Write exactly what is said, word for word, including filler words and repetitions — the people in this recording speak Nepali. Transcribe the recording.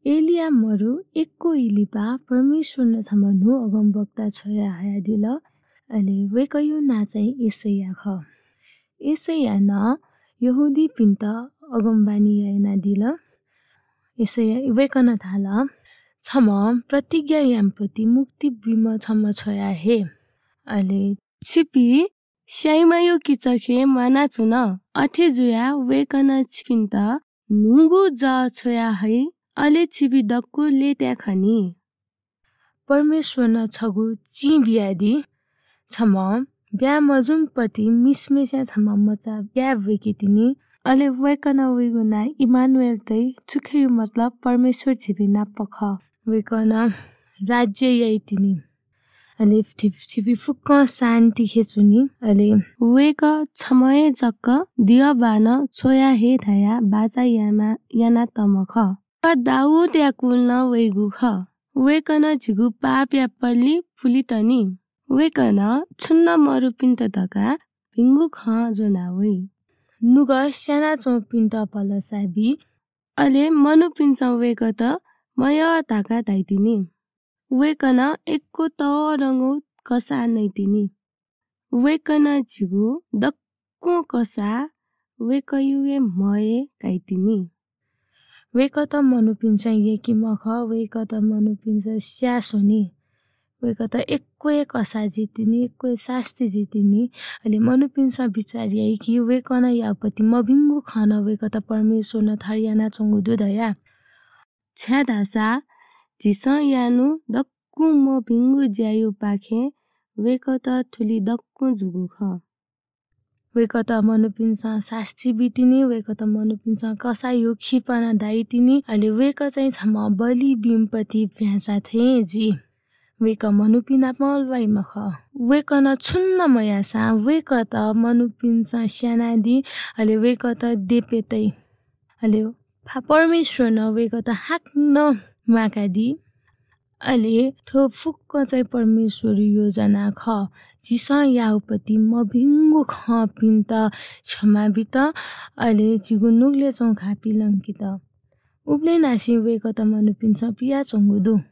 एलिया मरु एकको इलिपा परमेश्वर न छमनु अगम वक्ता छया हया दिल अले वेकयु ना चाहिँ यसैया ख यसैया न यहुदी पिन्त अगमबानी याना दिल यसैया वेकन थाल छम प्रतिज्ञा यामपति मुक्ति बिम छम छया हे अले छिपी स्याइमायो किचखे माना चुन अथे जुया वेकन छिपिन्त नुगु ज छया है अले छिपी दक्कु लेत्या खनी परमेश्वर न छगु ची बियादी छम ब्या मजुमपति मिसमेस्या छम मचा ब्या वेकितिनी अले वेकन वेगुना इमानुएल तै चुखेयु मतलब परमेश्वर छिपी ना पख वेकन राज्य याइतिनी अले छिपी फुक्क शान्ति खेचुनी अले वेक छमय जक्क दिय बान छोया हे थाया बाजा यामा याना तमख दाउद याकुल न वेगु ख वेकन झिगु पाप या पल्ली फुलितनी वेकन छुन्न मरुपिन्त तका भिंगु ख जोनावै नुग स्याना चो पिन्त पलसाबी अले मनु पिन्स वेक त मय ताका ताइतिनी वेकन एकको तरंगु कसा नैतिनी वेकन झिगु दक्को कसा वेकयुए मये काइतिनी वेक त मनु पिन्स यकी मख वेक त मनु पिन्स स्यासोनी वेक त एक्कै कसा जितिनी एक्कै शास्ति जितिनी अले मनु पिन्स बिचारिया कि वेकन यापति मभिंगु खान वेक त परमेश्वर न थारियाना चंगु दुदया छ्यादासा जिस यानु दक्कु म भिंगु ज्यायु पाखे वेक त ठुली दक्कु जुगु ख वेक त मनु पिन्स शास्ति बितिनी वेक त मनु पिन्स कसा यो खिपना दाइतिनी अले वेक चाहिँ छम बलि बिमपति भ्यासा थे जी वेक मनु पिना पलवाइ मख वेक न छुन्न मयासा वेक त मनु पिन्स स्यानादी अले वेक त देपेतै अले परमेश्वर न वेक त हाक न माकादी अले थो फुक्क चाहिँ परमेश्वर योजना ख जिसा याउपति म भिंगु ख पिन्त क्षमा बित अले जिगु नुगले चौखा पिलंकित उब्ले नासी वेक त मनु पिन्स पिया चंगुदु